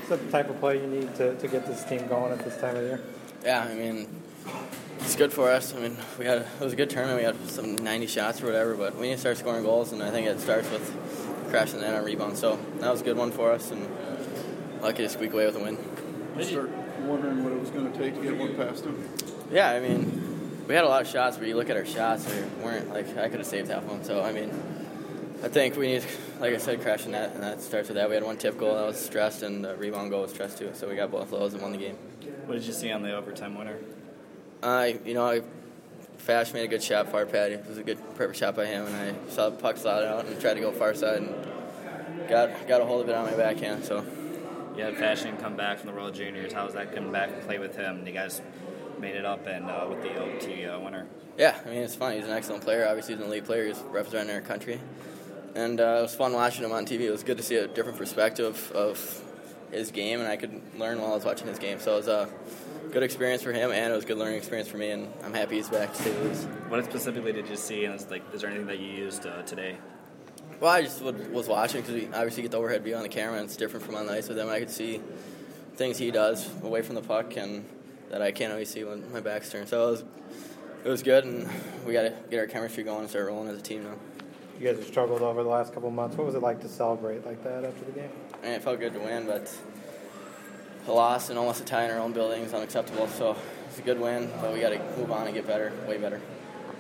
Is that the type of play you need to get this team going at this time of year? Yeah, I mean, it's good for us. I mean, it was a good tournament. We had some 90 shots or whatever, but we need to start scoring goals, and I think it starts with crashing the net on rebound. So that was a good one for us, and lucky to squeak away with a win. Start wondering what it was going to take to get one past him. Yeah, I mean, we had a lot of shots, but you look at our shots, they weren't like I could have saved half one. So I mean, I think we need, like I said, crashing net, and that starts with that. We had one tip goal that was stressed, and the rebound goal was stressed too. So we got both of those and won the game. What did you see on the overtime winner? Fash made a good shot, far pad. It was a good, perfect shot by him, and I saw the puck slide out and tried to go far side and got a hold of it on my backhand. So you had Fashion come back from the World Juniors. How was that coming back and play with him? You guys made it up and with the OT winner. Yeah, I mean, it's fun. He's an excellent player. Obviously, he's an elite player. He's representing our country. And it was fun watching him on TV. It was good to see a different perspective of his game, and I could learn while I was watching his game. So it was a good experience for him, and it was a good learning experience for me, and I'm happy he's back to say the least. What specifically did you see, and is there anything that you used today? Well, I just was watching because we obviously get the overhead view on the camera, and it's different from on the ice with him. I could see things he does away from the puck and that I can't always see when my back's turned. So it was good, and we got to get our chemistry going and start rolling as a team now. You guys have struggled over the last couple of months. What was it like to celebrate like that after the game? I mean, it felt good to win, but a loss and almost a tie in our own building is unacceptable. So it's a good win, but we got to move on and get better, way better.